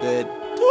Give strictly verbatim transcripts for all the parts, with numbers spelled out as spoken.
said,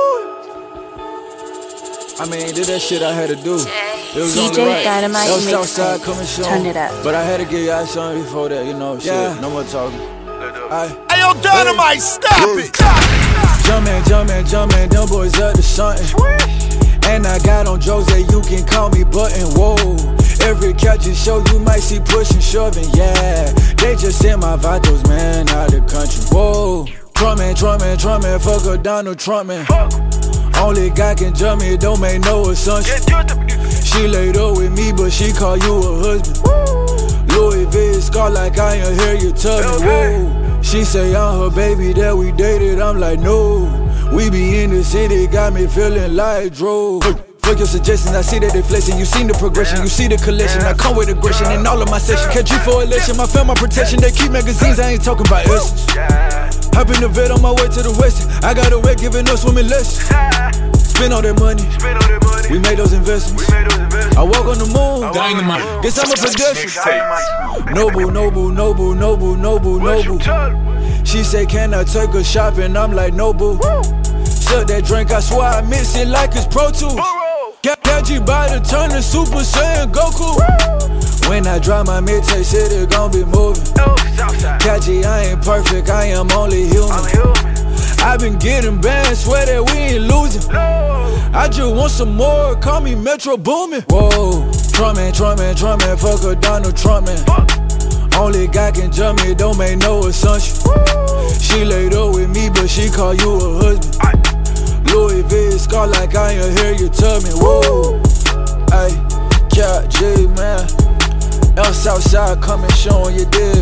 I mean, did that shit I had to do. It was D J only right. Dynamite Yo, Southside coming mixtape. soon. Turn it up. But I had to give y'all something before that, you know, shit. Yeah. No more talking. Aye. Hey, yo, Dynamite, stop it! Jumpin', jumpin', jumpin', them boys up to something. And I got on Jose, you can call me Button, whoa. Every catch and show you might see pushing, shoving, yeah. They just sent my Vatos, man, out the country, whoa. Trumpin', trumpin', trumpin', fuck a Donald Trump, man. Only guy can jump me, don't make no assumption. She laid up with me, but she call you a husband. Louis V scar like I ain't hear you tell me, whoa. She say I'm her baby that we dated, I'm like no. We be in the city, got me feeling like Dro. Fuck your suggestions, I see that they flexing. You seen the progression, you see the collection. I come with aggression in all of my sessions. Catch you for election, my film, my protection. They keep magazines, I ain't talking about essence. Hop in the vet on my way to the west. I got a wet giving us swimming lessons. Spend all that money, we made those investments. I walk on the moon, Dynamite. guess I'm a pedestrian. Noble, noble, noble, noble, noble, noble. She say, can I take her shopping? I'm like, no boo. Suck that drink, I swear I mix it like it's Pro Tools. Catch you by the turn to Super Saiyan Goku. When I drop my mixtape, shit it gon' be moving. Catchy, I ain't perfect, I am only human. I been getting bands, swear that we ain't losing. I just want some more, call me Metro Boomin. Whoa, Trumpin', Trumpin', Trumpin', fuck a Donald Trump, man. Only guy can jump me, don't make no assumption. She laid up with me, but she call you a husband. Louis V scar like I ain't hear you tell me, whoa. Ay, Cat G, man. El Southside coming, showing you dig.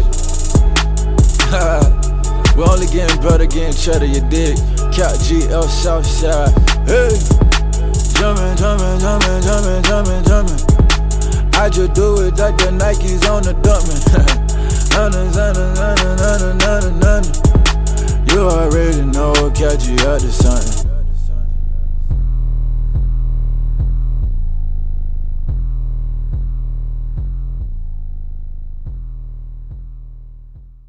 We only getting better, getting cheddar, you dig. Cat G, El Southside, hey. Jumpin', jumpin', jumpin', jumpin', jumpin', jumpin'. I just do it like the Nikes on the dumpin'. You already know, catch you out to something.